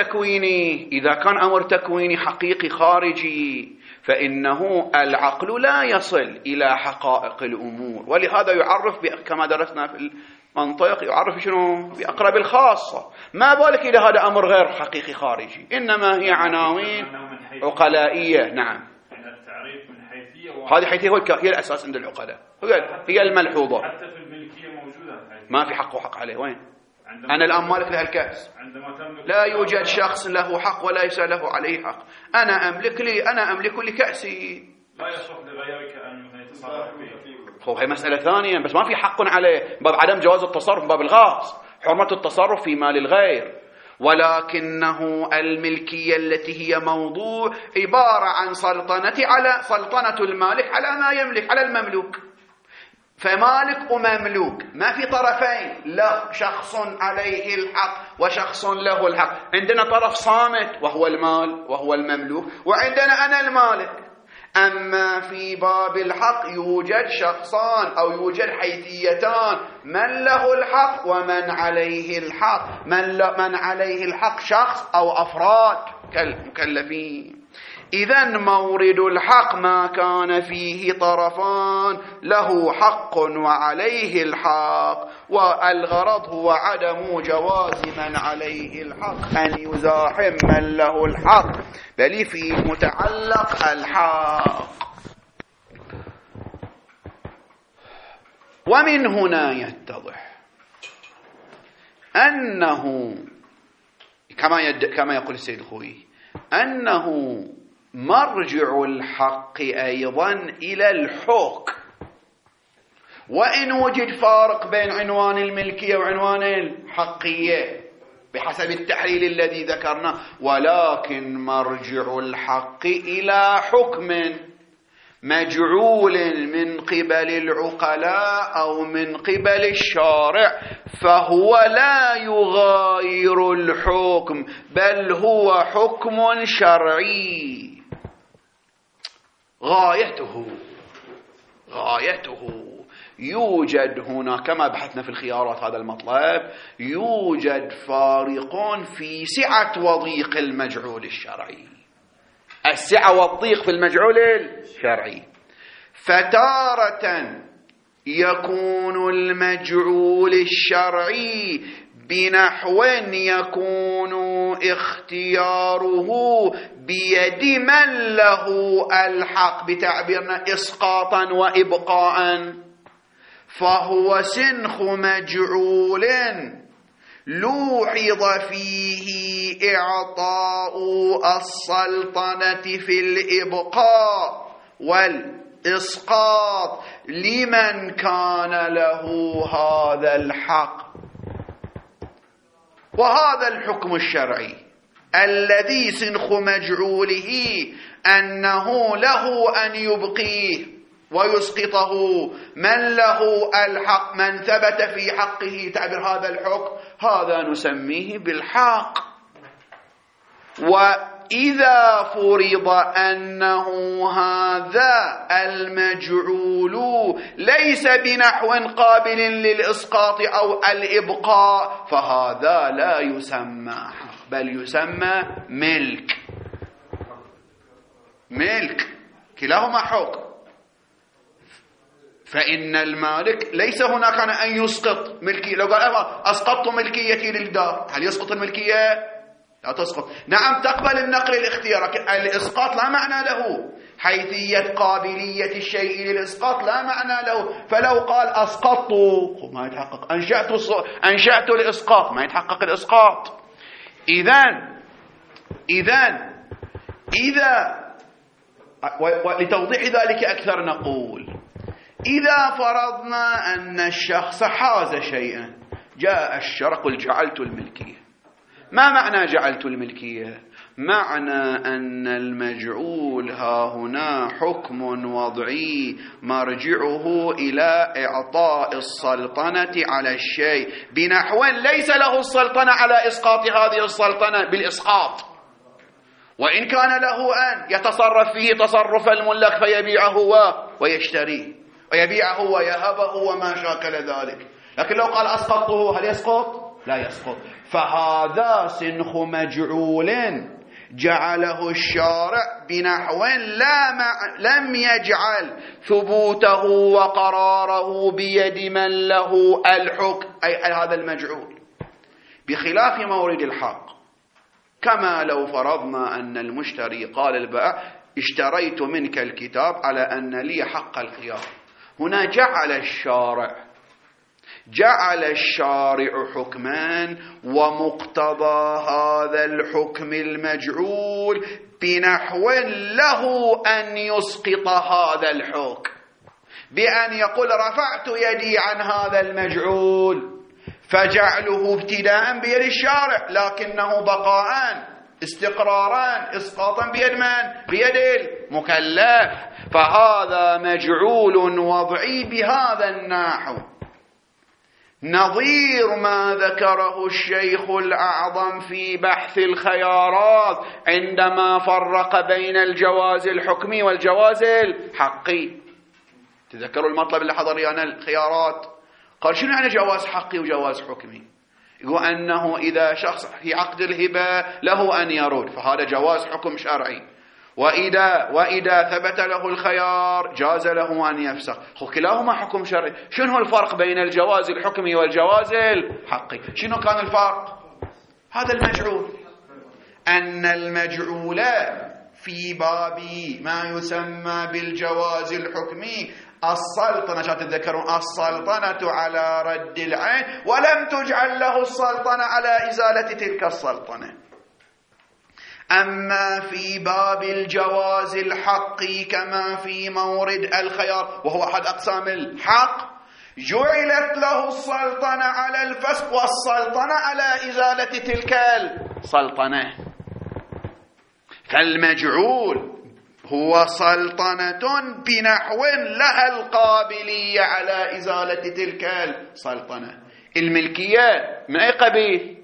أمر تكويني حقيقي خارجي فإنه العقل لا يصل إلى حقائق الأمور، ولهذا يعرف كما درسنا في المنطق يعرف شنو بأقرب الخاصة، ما بالك إذا هذا أمر غير حقيقي خارجي، إنما هي عناوين عقلائية. نعم التعريف من حيثية هذه حيثية هي الأساس عند العقلاء، هي الملحوظة. حتى في الملكية موجودة ما في حق وحق عليه. وين أنا الآن مالك لها الكأس، لا يوجد شخص له حق وليس له عليه حق. أنا أملك لي كأسي، لا يصح لغيرك أن يتصرف فيه. هي مسألة ثانية، بس ما في حق عليه باب عدم جواز التصرف، باب الغاص حرمة التصرف في مال الغير، ولكنه الملكية التي هي موضوع عبارة عن سلطنة المالك على ما يملك على المملوك. فمالك ومملوك ما في طرفين، لا شخص عليه الحق وشخص له الحق. عندنا طرف صامت وهو المال وهو المملوك، وعندنا أنا المالك. أما في باب الحق يوجد شخصان أو يوجد حيثيتان، من له الحق ومن عليه الحق. من عليه الحق شخص أو أفراد كالمكلفين. إذن مورد الحق ما كان فيه طرفان له حق وعليه الحق، والغرض هو عدم جواز من عليه الحق أن يزاحم من له الحق بل في متعلق الحق. ومن هنا يتضح أنه كما يقول السيد الخوئي أنه مرجع الحق أيضا إلى الحكم، وإن وجد فارق بين عنوان الملكية وعنوان الحقية بحسب التحليل الذي ذكرناه، ولكن مرجع الحق إلى حكم مجعول من قبل العقلاء أو من قبل الشارع، فهو لا يغاير الحكم بل هو حكم شرعي غايته يوجد هنا كما بحثنا في الخيارات هذا المطلب، يوجد فارق في سعة وضيق المجعول الشرعي، السعة والضيق في المجعول الشرعي. فتارة يكون المجعول الشرعي بنحو يكون اختياره بيد من له الحق، بتعبيرنا إسقاطا وإبقاء، فهو سنخ مجعول لوحظ فيه إعطاء السلطنة في الإبقاء والإسقاط لمن كان له هذا الحق. وهذا الحكم الشرعي الذي سنخ مجعوله أنه له أن يبقيه ويسقطه من له الحق، من ثبت في حقه تعبير هذا الحكم، هذا نسميه بالحق. وإذا فرض أنه هذا المجعول ليس بنحو قابل للإسقاط أو الإبقاء، فهذا لا يسمى حق بل يسمى ملك، كلاهما حق. فإن المالك ليس هناك أن يسقط ملكية. لو قال أسقطت ملكيتي للدار، هل يسقط الملكية؟ لا تسقط. نعم تقبل النقل الاختيار، الإسقاط لا معنى له، حيثية قابلية الشيء للإسقاط لا معنى له. فلو قال أسقطت ما يتحقق، أنشأت الإسقاط ما يتحقق الإسقاط. إذا ولتوضيح ذلك أكثر نقول إذا فرضنا أن الشخص حاز شيئا، جاء الشرع قل جعلت الملكية. ما معنى جعلت الملكية؟ معنى أن المجعول ها هنا حكم وضعي مرجعه إلى إعطاء السلطنة على الشيء بنحو ليس له السلطنة على إسقاط هذه السلطنة بالإسقاط، وإن كان له أن يتصرف فيه تصرف الملك فيبيعه ويشتريه ويبيعه ويهبه وما شاكل ذلك. لكن لو قال أسقطته هل يسقط؟ لا يسقط. فهذا سنخ مجعول جعله الشارع بنحو لم يجعل ثبوته وقراره بيد من له الحكم، أي هذا المجعول، بخلاف مورد الحق. كما لو فرضنا أن المشتري قال البائع اشتريت منك الكتاب على أن لي حق الخيار، هنا جعل الشارع حكمان، ومقتضى هذا الحكم المجعول بنحو له أن يسقط هذا الحكم، بأن يقول رفعت يدي عن هذا المجعول، فجعله ابتداء بيد الشارع لكنه بقاء استقرارا اسقاطا بيد من؟ بيد المكلف. فهذا مجعول وضعي بهذا النحو، نظير ما ذكره الشيخ الأعظم في بحث الخيارات عندما فرق بين الجواز الحكمي والجواز الحقي. تذكروا المطلب اللي حضر لنا الخيارات، قال شنو يعني جواز حقي وجواز حكمي؟ يقول أنه إذا شخص في عقد الهبة له أن يرد فهذا جواز حكم شرعي، وإذا ثبت له الخيار جاز له أن يفسخ. كلاهما حكم شرعي. شنو هو الفرق بين الجواز الحكمي والجواز الحقي؟ شنو كان الفرق؟ هذا المجعول، أن المجعول في باب ما يسمى بالجواز الحكمي السلطنة، عشان تتذكرون السلطنة على رد العين، ولم تجعل له السلطنة على إزالة تلك السلطنة. أما في باب الجواز الحقي كما في مورد الخيار وهو أحد أقسام الحق، جعلت له السلطنة على الفسق والسلطنة على إزالة تلك السلطنة. فالمجعول هو سلطنة بنحو لها القابلية على إزالة تلك السلطنة. الملكية من أي قبيل؟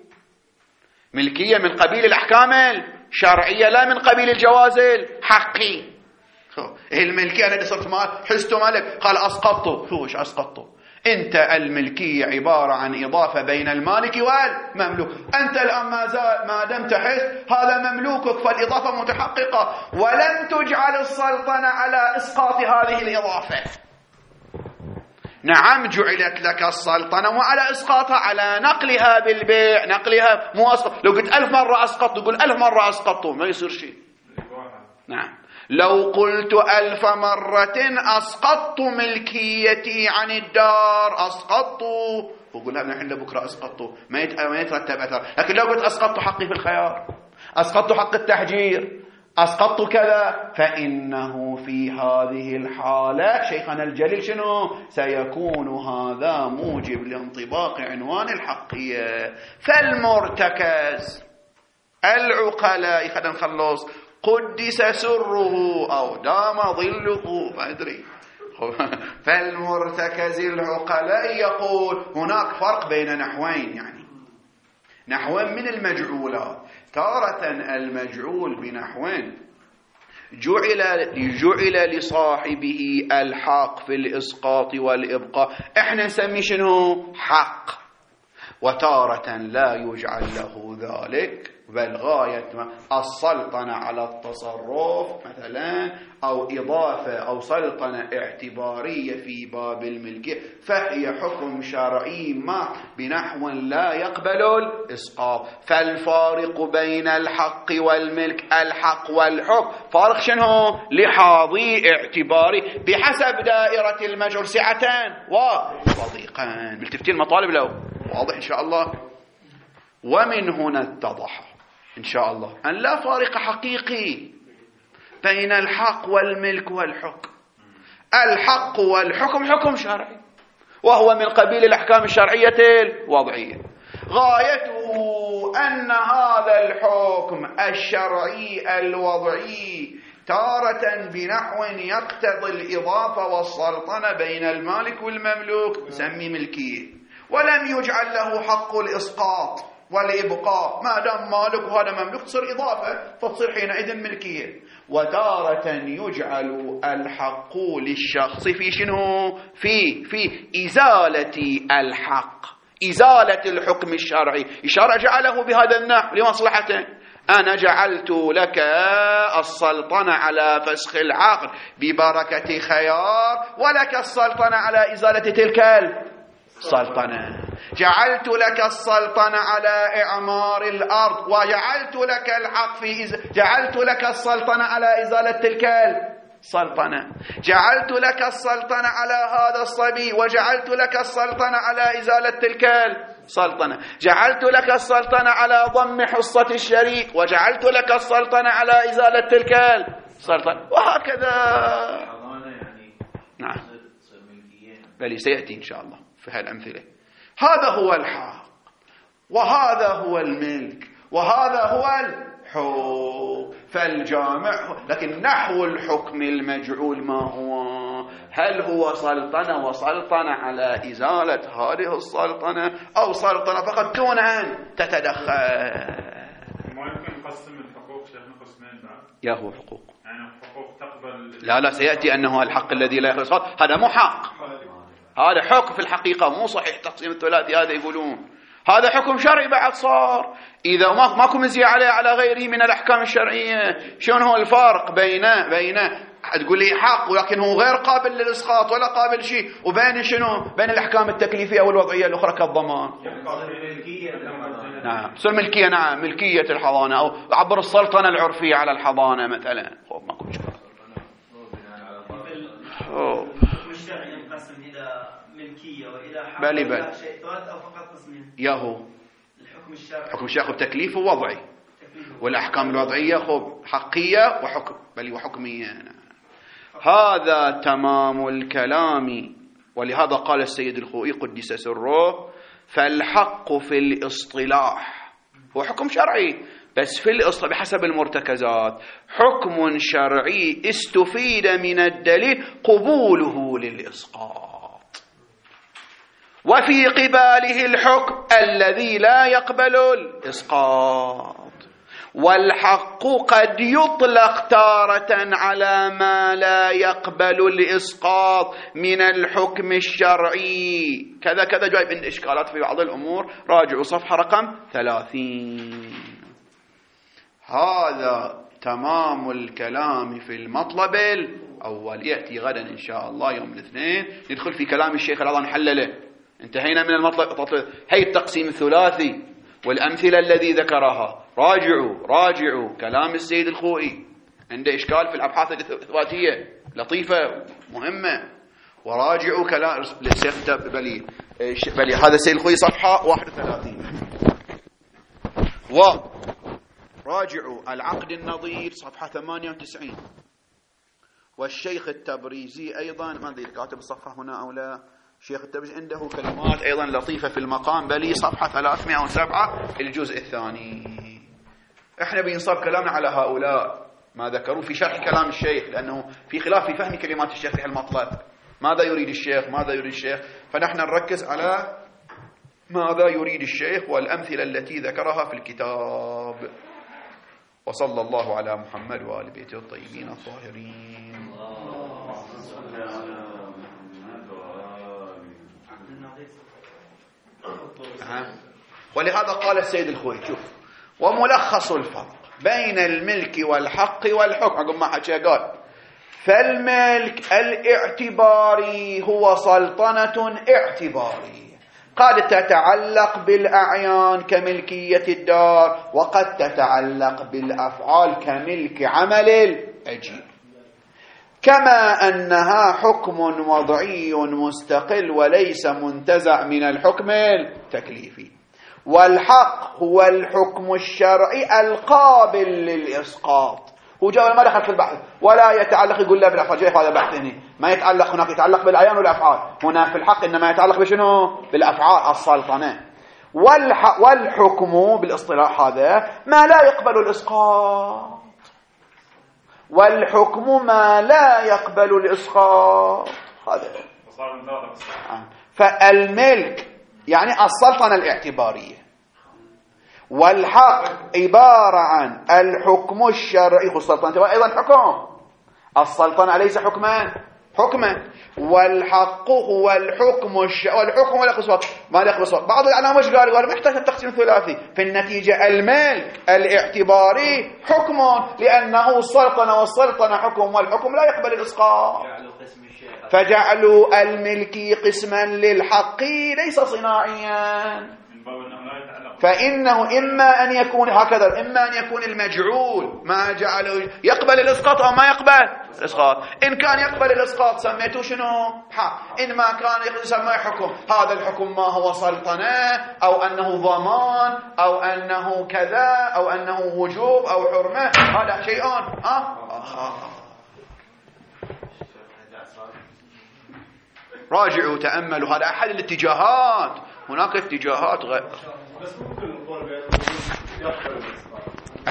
ملكية من قبيل الأحكام الشرعية لا من قبيل الجواز الحقي. الملكية أنا صرت مال حزت مالك، قال أسقطته. شو إيش أسقطته؟ أنت الملكية عبارة عن إضافة بين المالك والمملوك. أنت الآن ما دمت حزت هذا مملوكك، فالإضافة متحققة، ولم تجعل السلطنة على إسقاط هذه الإضافة. نعم جعلت لك السلطنة وعلى إسقاطها، على نقلها بالبيع، نقلها مو أسقط. لو قلت 1000 مرة أسقطت تقول 1000 مرة أسقطته، ما يصير شيء. نعم لو قلت 1000 مرة أسقطت ملكيتي عن الدار، أسقطت، وقول لها نحن بكرة أسقطت، ما يترتب أثر. لكن لو قلت أسقطت حقي في الخيار، أسقطت حق التحجير، أسقطت كذا، فإنه في هذه الحالة شيخنا الجليل شنو؟ سيكون هذا موجب لانطباق عنوان الحقية. فالمرتكز العقلاء، خلينا نخلص، قدس سره أو دام ظله، ما أدري. فالمرتكز العقلاء يقول هناك فرق بين نحوين، يعني نحو من المجعولات. تارة المجعول بنحوين جعل لصاحبه الحق في الإسقاط والإبقاء، احنا نسميه شنو؟ حق. وتارة لا يجعل له ذلك، بل غاية السلطنة على التصرف مثلا، أو إضافة أو سلطنة اعتبارية في باب الملكية، فهي حكم شرعي ما بنحو لا يقبل الإسقاط. فالفارق بين الحق والملك، الحق والحكم فارق شنو؟ لحاظي اعتباري بحسب دائرة المجعول، سعتان وضيقان. ملتفتين المطالب له واضح إن شاء الله. ومن هنا اتضح إن شاء الله أن لا فارق حقيقي بين الحق والملك والحكم. الحق والحكم حكم شرعي، وهو من قبيل الأحكام الشرعية الوضعية. غايته أن هذا الحكم الشرعي الوضعي تارة بنحو يقتضي الإضافة والسلطنة بين المالك والمملوك نسميه ملكية، ولم يجعل له حق الإسقاط والإبقاء، ما دام مالك وهذا مملوك تصير إضافة، فتصير حينئذ ملكية. وتارة يجعل الحق للشخص في شنو؟ في إزالة الحق، إزالة الحكم الشرعي. الشرع جعله بهذا النحو لمصلحته. أنا جعلت لك السلطنة على فسخ العقد ببركة خيار، ولك السلطنة على إزالة تلك السلطنة. جعلت لك السلطنة على إعمار الأرض، وجعلت لك الحق جعلت لك السلطنة على إزالة تلك السلطنة. جعلت لك السلطنة على هذا الصبي، وجعلت لك السلطنة على إزالة تلك السلطنة. جعلت لك السلطنة على ضم حصة الشريك، وجعلت لك السلطنة على إزالة تلك السلطنة، وهكذا. نعم بل سيأتي إن شاء الله في هالأمثلة. هذا هو الحق، وهذا هو الملك، وهذا هو الحكم. فالجامع، لكن نحو الحكم المجعول ما هو؟ هل هو سلطنة وسلطنة على إزالة هذه السلطنة، أو سلطنة فقط دون أن تتدخل؟ ما يمكن نقسم الحقوق شيخنا قسمين بعد؟ يا هو حقوق، يعني حقوق تقبل، لا سيأتي أنه الحق الذي لا يخلص، هذا مو حق، هذا حكم في الحقيقة، مو صحيح تقسيم الثلاثي هذا يقولون. هذا حكم شرعي بعد صار، إذا ماكو مزية عليه على غيره من الأحكام الشرعية. شلون هو الفارق بين تقول لي حق ولكن هو غير قابل للإسقاط ولا قابل شيء، وبين شنو؟ بين الأحكام التكليفية والوضعية الأخرى كالضمان. نعم صار ملكية، نعم ملكية الحضانة، أو عبر السلطنة العرفية على الحضانة مثلا. ماكو مشكلة. الشرعي ينقسم إلى ملكية وإلى حق بل وإلى شيء ثالث، أو فقط قسمين؟ ياهو الحكم الشرعي، حكم الشرعي تكليف ووضعي، والأحكام الوضعية خب حقية وحكم بل وحكمية. هذا تمام الكلام. ولهذا قال السيد الخوئي قدس سره: فالحق في الاصطلاح هو حكم شرعي، بس في الاصطلاح بحسب المرتكزات حكم شرعي استفيد من الدليل قبوله للإسقاط، وفي قباله الحكم الذي لا يقبل الإسقاط. والحق قد يطلق تارة على ما لا يقبل الإسقاط من الحكم الشرعي. كذا كذا جايب عند إشكالات في بعض الأمور، راجعوا صفحة رقم 30. هذا تمام الكلام في المطلب الأول. يأتي غدا إن شاء الله يوم الاثنين ندخل في كلام الشيخ الأعظم نحلله. انتهينا من المطلب. هي التقسيم الثلاثي والأمثلة الذي ذكرها. راجعوا كلام السيد الخوئي، عنده إشكال في الأبحاث الإثباتية لطيفة مهمة. وراجعوا كلام الشيخ بلي هذا السيد الخوئي صفحة 31. وراجعوا العقد النظير صفحة 98. والشيخ التبريزي أيضا، ما أدري كاتب الصفحة هنا أو لا، الشيخ التبريزي عنده كلمات أيضا لطيفة في المقام بلي صفحة 307 الجزء الثاني. احنا بينصب كلامنا على هؤلاء ما ذكروا في شرح كلام الشيخ، لأنه في خلاف في فهم كلمات الشيخ في المطلب. ماذا يريد الشيخ؟ فنحن نركز على ماذا يريد الشيخ والأمثلة التي ذكرها في الكتاب. وصلى الله على محمد وآل بيته الطيبين الطاهرين. ولهذا قال السيد الخوئي، شوف، وملخص الفرق بين الملك والحق والحكم عقب ما حكى قال: فالملك الاعتباري هو سلطنة اعتبارية قد تتعلق بالأعيان كملكية الدار، وقد تتعلق بالأفعال كملك عمل الأجير، كما أنها حكم وضعي مستقل وليس منتزع من الحكم التكليفي. والحق هو الحكم الشرعي القابل للإسقاط. هو جاء ما دخل في البحث ولا يتعلق، يقول لا بالأفعال، جاء هذا بحث هنا ما يتعلق، هناك يتعلق بالأعيان والأفعال، هنا في الحق إنما يتعلق بشنو؟ بالأفعال السلطنة. والحكم بالاصطلاح هذا ما لا يقبل الإسقاط، والحكم ما لا يقبل الإسقاط. هذا فالملك يعني السلطنة الاعتبارية، والحق عبارة عن الحكم الشرعي. السلطنة أيضا حكم، السلطنة ليس حكما، والحق هو الحكم والحكم ولا قصوات ما لا قصوات. بعض العلماء مش قالوا محتاج التقسيم الثلاثي. في النتيجة الملك الاعتباري حكم، لأنه السلطنة والسلطنة حكم، والحكم لا يقبل الإسقاط. فجعلوا الملكي قسما للحق ليس صناعيا، فإنه إما أن يكون هكذا، إما أن يكون المجعول ما جعله يقبل الإسقاط أو ما يقبل الإسقاط. إن كان يقبل الإسقاط سميته شنو؟ حق. إن ما كان يسمى حكم، هذا الحكم ما هو سلطنة أو أنه ضمان أو أنه كذا أو أنه وجوب أو حرمة، هذا شيء راجعوا تأملوا. هذا أحد الاتجاهات، هناك اتجاهات غير. بس ممكن نقول بأنه يقبل الإسقاط.